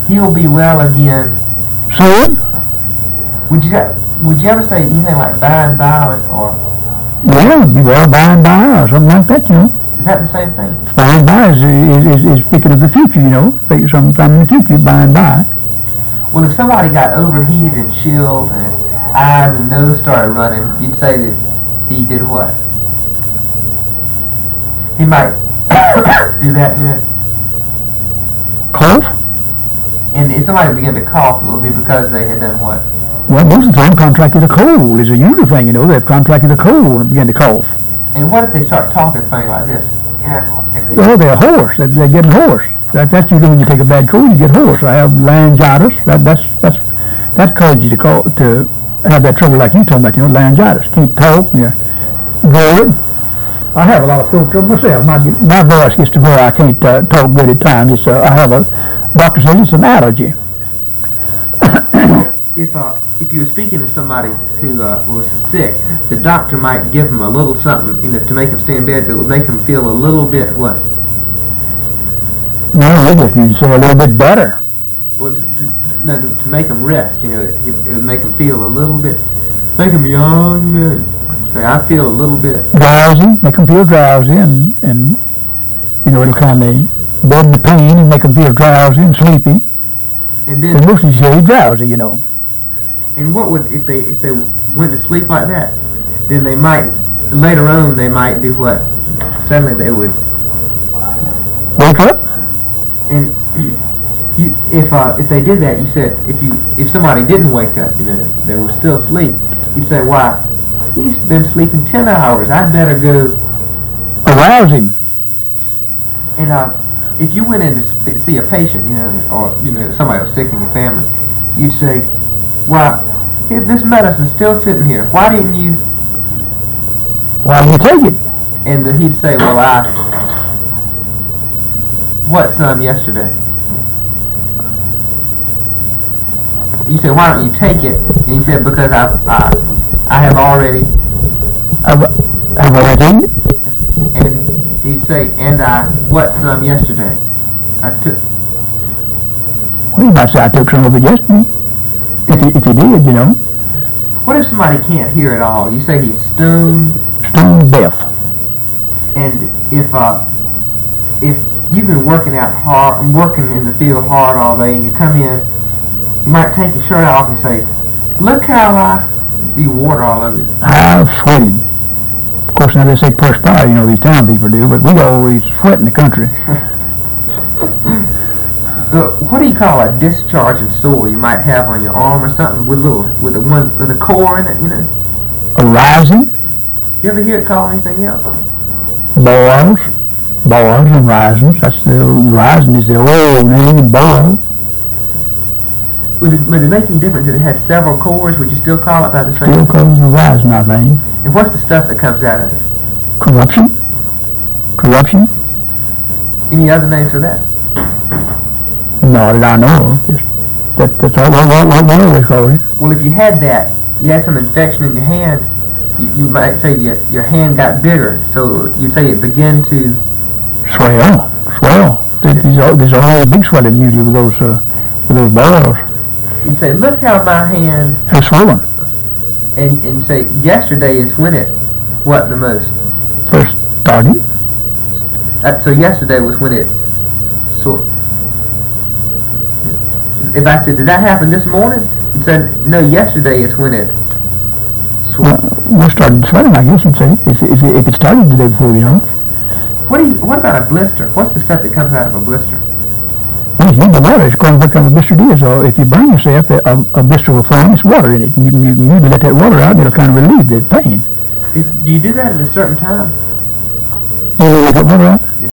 he'll be well again. Soon? Would you ever say anything like by and by or? Yeah, be well by and by or something like that, you know. Is that the same thing? By and by is speaking of the future, you know. Sometime in the future, by and by. Well, if somebody got overheated and chilled and his eyes and nose started running, you'd say that he did what? He might do that, you know. Cough? And if somebody began to cough, it would be because they had done what? Well, most of the time, contracted a cold is a usual thing, you know. They've contracted a cold and began to cough. And what if they start talking funny like this? Well, they're hoarse. They're getting hoarse. That's usually when you take a bad cold, you get hoarse. I have laryngitis. That causes you to have that trouble like you talking about, you know, laryngitis. Can't talk. You're good. I have a lot of throat trouble myself. My voice gets to where I can't talk good at times. I have doctor says it's an allergy. If you were speaking to somebody who was sick, the doctor might give them a little something, you know, to make them stay in bed that would make them feel a little bit what? No, if you say a little bit better. Well, to make them rest, you know, it would make them feel a little bit, make them yawn, you know. Say, I feel a little bit drowsy, make them feel drowsy, and you know, it'll kind of deaden the pain and make them feel drowsy and sleepy. And then mostly say drowsy, you know. And what would if they went to sleep like that? Then they might later on they might do what? Suddenly they would wake up. And if they did that, you said if somebody didn't wake up, you know, they were still asleep, you'd say, why, he's been sleeping 10 hours. I'd better go arouse him. And if you went in to see a patient, you know, or you know somebody was sick in your family, you'd say, why, this medicine's still sitting here. Why didn't you take it? And he'd say, well, I what some yesterday. You said, why don't you take it? And he said, because I have already. I've already taken it? And he'd say, and I what some yesterday? I took. Well, you might say I took some of it yesterday. If you did, you know. What if somebody can't hear at all? You say he's stone deaf. And if you've been working out hard, working in the field hard all day, and you come in, you might take your shirt off and say, look how be water all over you. I've sweated. Of course, now they say perspire, you know, these town people do, but we always sweat in the country. What do you call a discharging sore you might have on your arm or something with a core in it, you know? A rising? You ever hear it called anything else? Boils and risings. That's the rising is the old name, boil. Would it make any difference if it had several cores? Would you still call it by the same? Still call it a rising, I think. And what's the stuff that comes out of it? Corruption. Any other names for that? No, that I know of. Just that's all what always call it. Well, if you had that, you had some infection in your hand, you might say your hand got bigger. So you'd say it began to swell. There's always a big swelling usually with those boils. You'd say, look how my hand has swollen. And say yesterday is when it what the most first started. So yesterday was when it If I said, did that happen this morning? You'd say, no, yesterday is when it Well, started swelling, I guess, and say, if it started the day before, you know. What about a blister? What's the stuff that comes out of a blister? Well, it's the water. It's according to what kind of blister it is. So if you burn yourself, a blister will form. It's water in it. And you usually let that water out, and it'll kind of relieve the pain. Do you do that at a certain time? You let that water out?